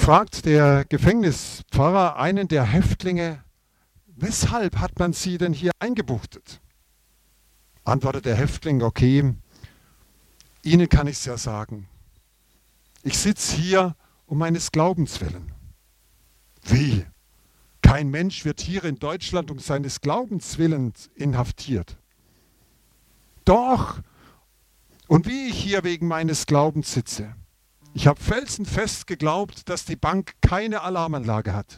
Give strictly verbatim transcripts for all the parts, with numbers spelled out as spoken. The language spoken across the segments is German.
fragt der Gefängnispfarrer einen der Häftlinge: Weshalb hat man Sie denn hier eingebuchtet? Antwortet der Häftling: Okay, Ihnen kann ich es ja sagen. Ich sitze hier um meines Glaubens willen. Wie? Kein Mensch wird hier in Deutschland um seines Glaubens willen inhaftiert. Doch, und wie ich hier wegen meines Glaubens sitze. Ich habe felsenfest geglaubt, dass die Bank keine Alarmanlage hat.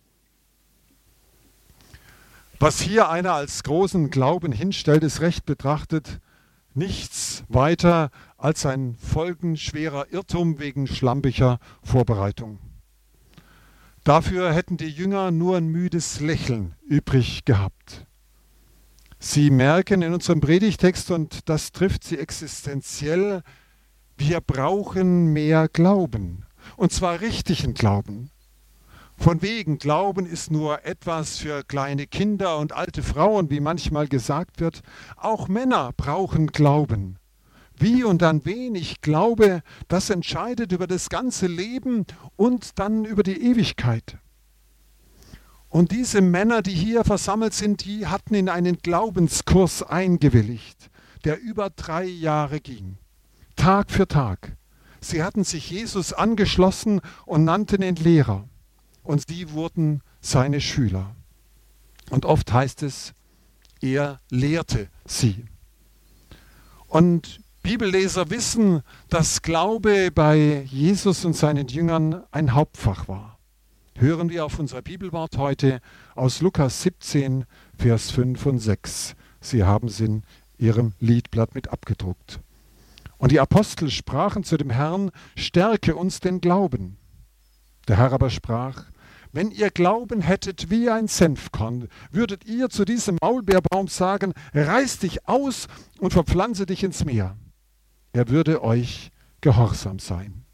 Was hier einer als großen Glauben hinstellt, ist recht betrachtet nichts weiter als ein folgenschwerer Irrtum wegen schlampiger Vorbereitung. Dafür hätten die Jünger nur ein müdes Lächeln übrig gehabt. Sie merken in unserem Predigtext, und das trifft sie existenziell, wir brauchen mehr Glauben, und zwar richtigen Glauben. Von wegen, Glauben ist nur etwas für kleine Kinder und alte Frauen, wie manchmal gesagt wird. Auch Männer brauchen Glauben. Wie und an wen ich glaube, das entscheidet über das ganze Leben und dann über die Ewigkeit. Und diese Männer, die hier versammelt sind, die hatten in einen Glaubenskurs eingewilligt, der über drei Jahre ging, Tag für Tag. Sie hatten sich Jesus angeschlossen und nannten ihn Lehrer. Und sie wurden seine Schüler. Und oft heißt es, er lehrte sie. Und Bibelleser wissen, dass Glaube bei Jesus und seinen Jüngern ein Hauptfach war. Hören wir auf unser Bibelwort heute aus Lukas siebzehn, Vers fünf und sechs. Sie haben es in ihrem Liedblatt mit abgedruckt. Und die Apostel sprachen zu dem Herrn: Stärke uns den Glauben. Der Herr aber sprach: Wenn ihr Glauben hättet wie ein Senfkorn, würdet ihr zu diesem Maulbeerbaum sagen: Reiß dich aus und verpflanze dich ins Meer. Er würde euch gehorsam sein.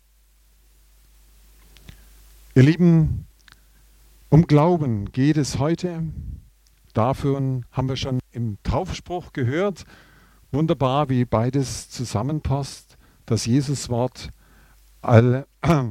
Ihr Lieben, um Glauben geht es heute. Davon haben wir schon im Taufspruch gehört. Wunderbar, wie beides zusammenpasst. Das Jesuswort: alle,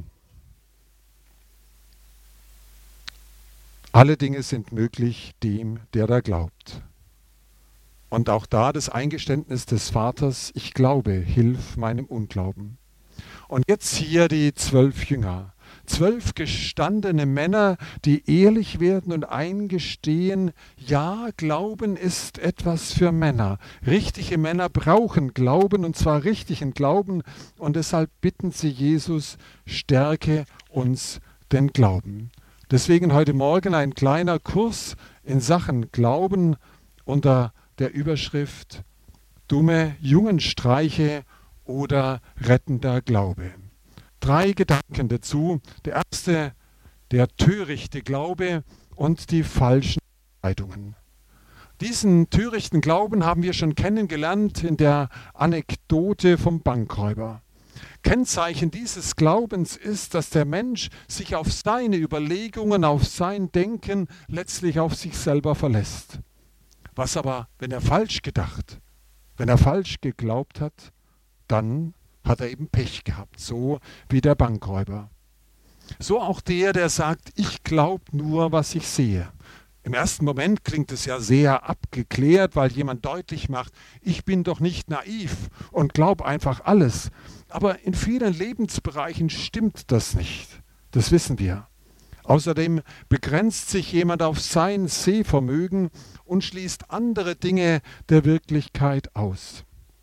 alle Dinge sind möglich dem, der da glaubt. Und auch da das Eingeständnis des Vaters: Ich glaube, hilf meinem Unglauben. Und jetzt hier die zwölf Jünger. Zwölf gestandene Männer, die ehrlich werden und eingestehen, ja, Glauben ist etwas für Männer. Richtige Männer brauchen Glauben, und zwar richtigen Glauben. Und deshalb bitten sie Jesus: Stärke uns den Glauben. Deswegen heute Morgen ein kleiner Kurs in Sachen Glauben unter der Überschrift Dumme Jungenstreiche oder rettender Glaube. Drei Gedanken dazu. Der erste, der törichte Glaube und die falschen Entscheidungen. Diesen törichten Glauben haben wir schon kennengelernt in der Anekdote vom Bankräuber. Kennzeichen dieses Glaubens ist, dass der Mensch sich auf seine Überlegungen, auf sein Denken, letztlich auf sich selber verlässt. Was aber, wenn er falsch gedacht, wenn er falsch geglaubt hat, dann hat er eben Pech gehabt, so wie der Bankräuber. So auch der, der sagt: Ich glaube nur, was ich sehe. Im ersten Moment klingt es ja sehr abgeklärt, weil jemand deutlich macht: Ich bin doch nicht naiv und glaube einfach alles. Aber in vielen Lebensbereichen stimmt das nicht. Das wissen wir. Außerdem begrenzt sich jemand auf sein Sehvermögen und schließt andere Dinge der Wirklichkeit aus.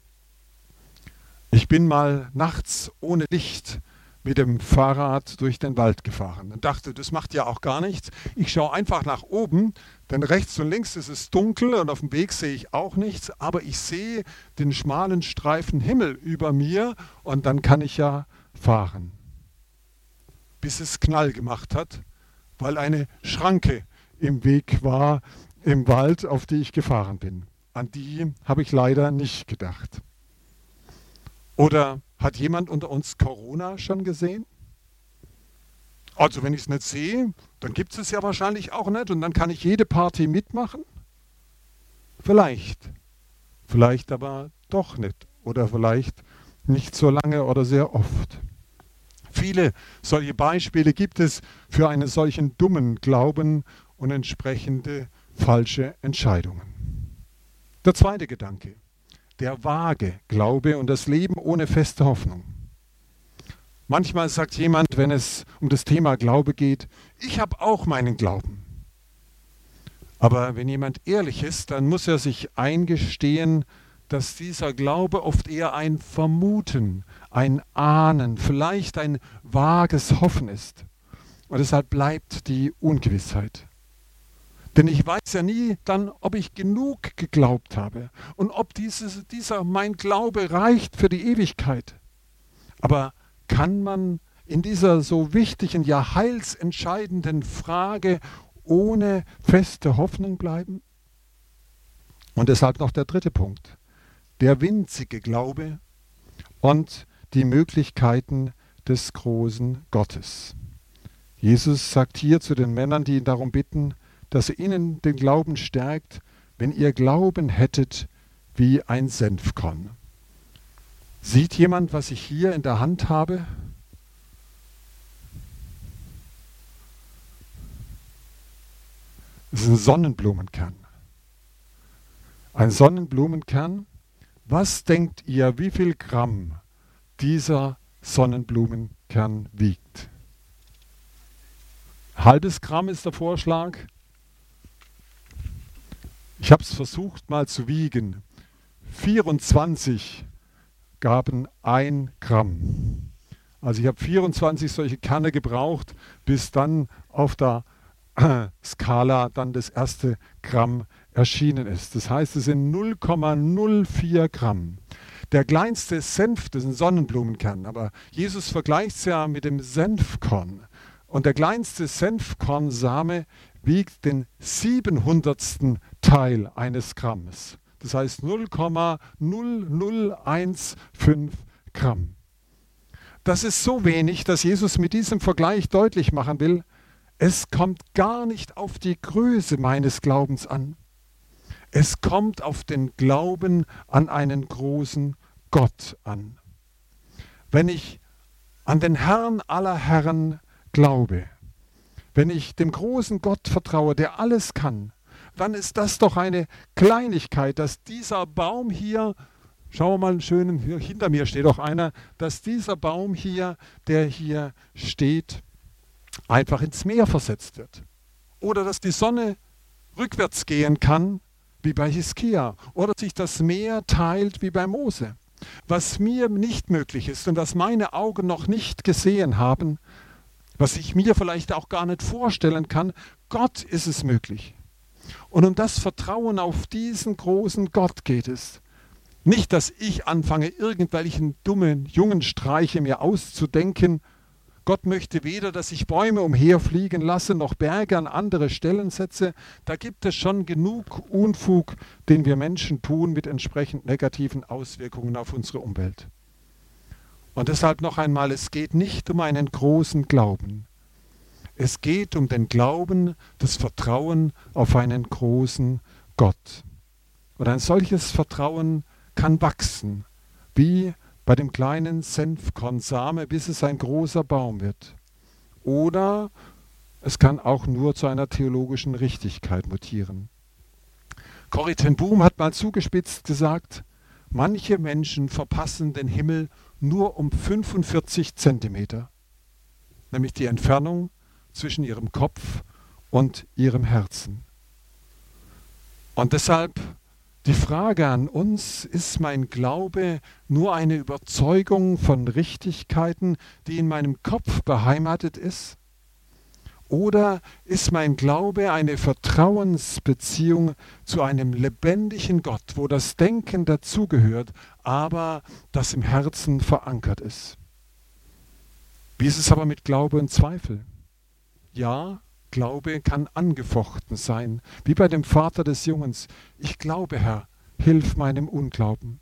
Ich bin mal nachts ohne Licht mit dem Fahrrad durch den Wald gefahren und dachte, das macht ja auch gar nichts. Ich schaue einfach nach oben, denn rechts und links ist es dunkel und auf dem Weg sehe ich auch nichts, aber ich sehe den schmalen Streifen Himmel über mir und dann kann ich ja fahren. Bis es Knall gemacht hat, weil eine Schranke im Weg war im Wald, auf die ich gefahren bin. An die habe ich leider nicht gedacht. Oder hat jemand unter uns Corona schon gesehen? Also wenn ich es nicht sehe, dann gibt es ja wahrscheinlich auch nicht und dann kann ich jede Party mitmachen? Vielleicht. Vielleicht aber doch nicht. Oder vielleicht nicht so lange oder sehr oft. Viele solche Beispiele gibt es für einen solchen dummen Glauben und entsprechende falsche Entscheidungen. Der zweite Gedanke, der vage Glaube und das Leben ohne feste Hoffnung. Manchmal sagt jemand, wenn es um das Thema Glaube geht, ich habe auch meinen Glauben. Aber wenn jemand ehrlich ist, dann muss er sich eingestehen, dass dieser Glaube oft eher ein Vermuten, ein Ahnen, vielleicht ein vages Hoffen ist. Und deshalb bleibt die Ungewissheit. Denn ich weiß ja nie dann, ob ich genug geglaubt habe und ob dieses, dieser mein Glaube reicht für die Ewigkeit. Aber kann man in dieser so wichtigen, ja heilsentscheidenden Frage ohne feste Hoffnung bleiben? Und deshalb noch der dritte Punkt. Der winzige Glaube und die Möglichkeiten des großen Gottes. Jesus sagt hier zu den Männern, die ihn darum bitten, dass er ihnen den Glauben stärkt, wenn ihr Glauben hättet wie ein Senfkorn. Sieht jemand, was ich hier in der Hand habe? Es ist ein Sonnenblumenkern. Ein Sonnenblumenkern. Was denkt ihr, wie viel Gramm dieser Sonnenblumenkern wiegt? Halbes Gramm ist der Vorschlag. Ich habe es versucht mal zu wiegen. vierundzwanzig gaben ein Gramm. Also ich habe vierundzwanzig solche Kerne gebraucht, bis dann auf der äh, Skala dann das erste Gramm erschienen ist. Das heißt, es sind null Komma null vier Gramm. Der kleinste Senf, das ist ein Sonnenblumenkern, aber Jesus vergleicht es ja mit dem Senfkorn. Und der kleinste Senfkornsame wiegt den siebenhundertsten Teil eines Grammes. Das heißt null Komma null null eins fünf Gramm. Das ist so wenig, dass Jesus mit diesem Vergleich deutlich machen will, es kommt gar nicht auf die Größe meines Glaubens an. Es kommt auf den Glauben an einen großen Gott an. Wenn ich an den Herrn aller Herren glaube, wenn ich dem großen Gott vertraue, der alles kann, dann ist das doch eine Kleinigkeit, dass dieser Baum hier, schauen wir mal schön, hier hinter mir steht auch einer, dass dieser Baum hier, der hier steht, einfach ins Meer versetzt wird. Oder dass die Sonne rückwärts gehen kann, wie bei Hiskia, oder sich das Meer teilt wie bei Mose. Was mir nicht möglich ist und was meine Augen noch nicht gesehen haben, was ich mir vielleicht auch gar nicht vorstellen kann, Gott ist es möglich. Und um das Vertrauen auf diesen großen Gott geht es. Nicht, dass ich anfange, irgendwelchen dummen jungen Streiche mir auszudenken. Gott möchte weder, dass ich Bäume umherfliegen lasse, noch Berge an andere Stellen setze. Da gibt es schon genug Unfug, den wir Menschen tun, mit entsprechend negativen Auswirkungen auf unsere Umwelt. Und deshalb noch einmal, es geht nicht um einen großen Glauben. Es geht um den Glauben, das Vertrauen auf einen großen Gott. Und ein solches Vertrauen kann wachsen, wie bei dem kleinen Senfkornsame, bis es ein großer Baum wird. Oder es kann auch nur zu einer theologischen Richtigkeit mutieren. Corrie ten Boom hat mal zugespitzt gesagt, manche Menschen verpassen den Himmel nur um fünfundvierzig Zentimeter, nämlich die Entfernung zwischen ihrem Kopf und ihrem Herzen. Und deshalb die Frage an uns, ist mein Glaube nur eine Überzeugung von Richtigkeiten, die in meinem Kopf beheimatet ist? Oder ist mein Glaube eine Vertrauensbeziehung zu einem lebendigen Gott, wo das Denken dazugehört, aber das im Herzen verankert ist? Wie ist es aber mit Glaube und Zweifel? Ja, Glaube kann angefochten sein, wie bei dem Vater des Jungens. Ich glaube, Herr, hilf meinem Unglauben.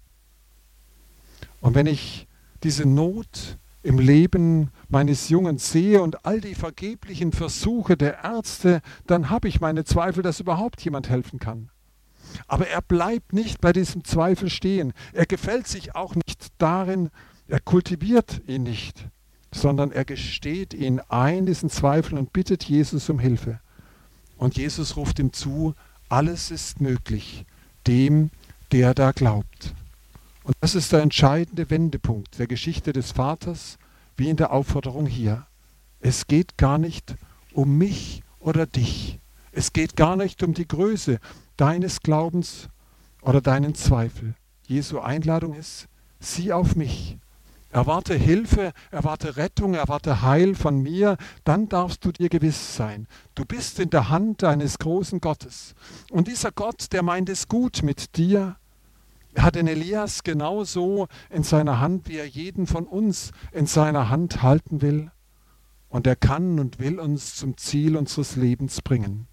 Und wenn ich diese Not im Leben meines Jungen sehe und all die vergeblichen Versuche der Ärzte, dann habe ich meine Zweifel, dass überhaupt jemand helfen kann. Aber er bleibt nicht bei diesem Zweifel stehen. Er gefällt sich auch nicht darin, er kultiviert ihn nicht, sondern er gesteht ihn ein, diesen Zweifel, und bittet Jesus um Hilfe. Und Jesus ruft ihm zu, alles ist möglich, dem, der da glaubt. Und das ist der entscheidende Wendepunkt der Geschichte des Vaters, wie in der Aufforderung hier. Es geht gar nicht um mich oder dich. Es geht gar nicht um die Größe deines Glaubens oder deinen Zweifel. Jesu Einladung ist, sieh auf mich. Erwarte Hilfe, erwarte Rettung, erwarte Heil von mir, dann darfst du dir gewiss sein. Du bist in der Hand eines großen Gottes. Und dieser Gott, der meint es gut mit dir. Er hat den Elias genauso in seiner Hand, wie er jeden von uns in seiner Hand halten will. Und er kann und will uns zum Ziel unseres Lebens bringen.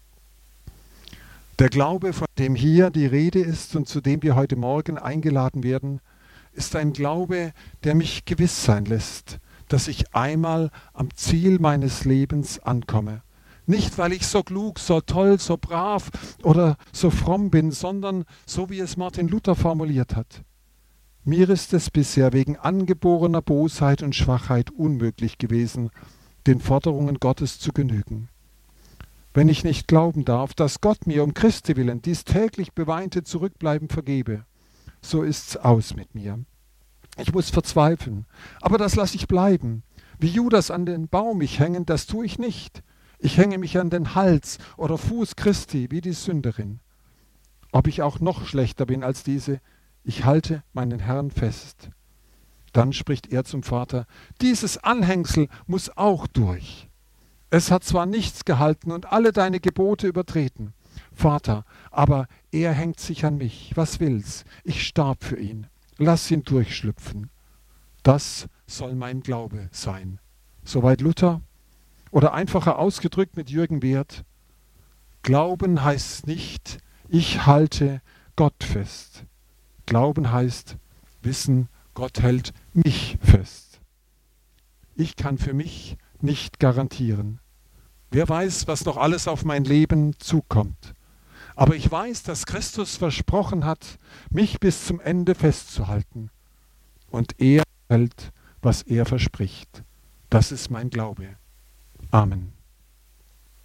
Der Glaube, von dem hier die Rede ist und zu dem wir heute Morgen eingeladen werden, ist ein Glaube, der mich gewiss sein lässt, dass ich einmal am Ziel meines Lebens ankomme. Nicht, weil ich so klug, so toll, so brav oder so fromm bin, sondern so, wie es Martin Luther formuliert hat. Mir ist es bisher wegen angeborener Bosheit und Schwachheit unmöglich gewesen, den Forderungen Gottes zu genügen. Wenn ich nicht glauben darf, dass Gott mir um Christi willen dies täglich beweinte Zurückbleiben vergebe, so ist's aus mit mir. Ich muss verzweifeln, aber das lasse ich bleiben. Wie Judas an den Baum mich hängen, das tue ich nicht. Ich hänge mich an den Hals oder Fuß Christi wie die Sünderin. Ob ich auch noch schlechter bin als diese, ich halte meinen Herrn fest. Dann spricht er zum Vater, dieses Anhängsel muss auch durch. Es hat zwar nichts gehalten und alle deine Gebote übertreten, Vater, aber er hängt sich an mich. Was will's? Ich starb für ihn. Lass ihn durchschlüpfen. Das soll mein Glaube sein. Soweit Luther. Oder einfacher ausgedrückt mit Jürgen Werth. Glauben heißt nicht, ich halte Gott fest. Glauben heißt wissen, Gott hält mich fest. Ich kann für mich nicht garantieren. Wer weiß, was noch alles auf mein Leben zukommt. Aber ich weiß, dass Christus versprochen hat, mich bis zum Ende festzuhalten. Und er hält, was er verspricht. Das ist mein Glaube. Amen.